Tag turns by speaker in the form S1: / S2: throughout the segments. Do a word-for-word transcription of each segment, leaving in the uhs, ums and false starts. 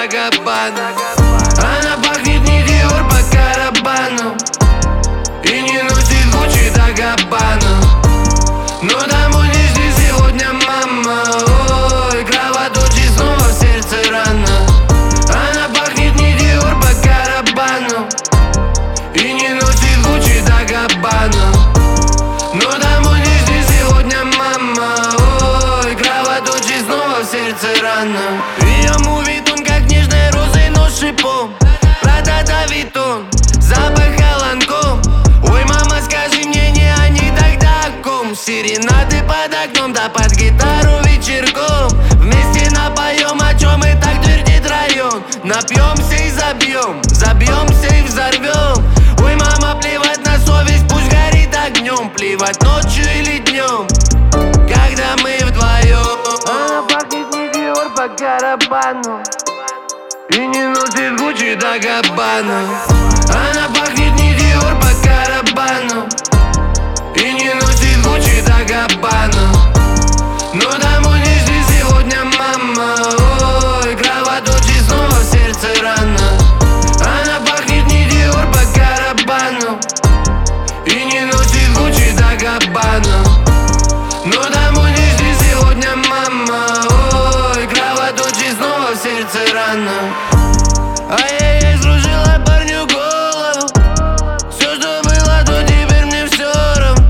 S1: да Габбана. Она пахнет не Диор по Карабану и не носит Гуччи да Габбана. Но домой не жди сегодня, мама. Ой, кровоточит снова в сердце рана. Она пахнет не Диор по Карабану и не носит Гуччи да Габбана. Но домой не жди сегодня, мама. Ой, кровоточит снова в сердце рана. Ее муви тон, как нежной розой, но с шипом. Прада да Виттон, запах Ланком. Ой, мама, скажи мне, не они тогда о ком? Серенады под окном, да под гитару вечерком. Вместе напоем, о чем и так твердит район. Напьемся и забьем, забьемся и взорвем. Ой, мама, плевать на совесть, пусть горит огнем. Плевать ночью или днем, когда мы вдвоем. Она пахнет не Диор по Карабану и не носит Гуччи да Габбана. Она пахнет не Диор по Карабану и не носит Гуччи да Габбана. Но домой не жди сегодня, мама. Ой, кровоточит снова в сердце рана. Она пахнет не Диор по Карабану и не носит Гуччи да Габбана. Но домой не жди сегодня, мама. Ой, кровоточит снова в сердце рана. Ай-яй-яй, скружила парню голову. Все, что было, то теперь мне все равно.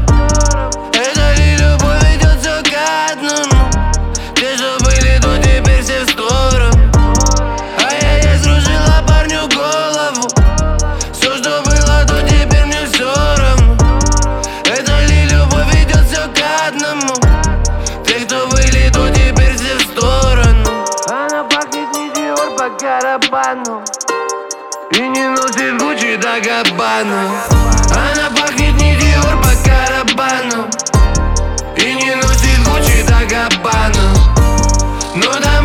S1: Это ли любовь ведет все к одному? Те, что были, то теперь все в сторону. Ай-яй-яй, скружила парню голову. Все, что было, то теперь мне все равно. Это ли любовь ведет все к одному? Те, кто были, то теперь все в сторону. Она пахнет не Диор по Карабану и не носит Гуччи да Габбана. Она пахнет не Диор по Карабану и не носит Гуччи да Габбана. Но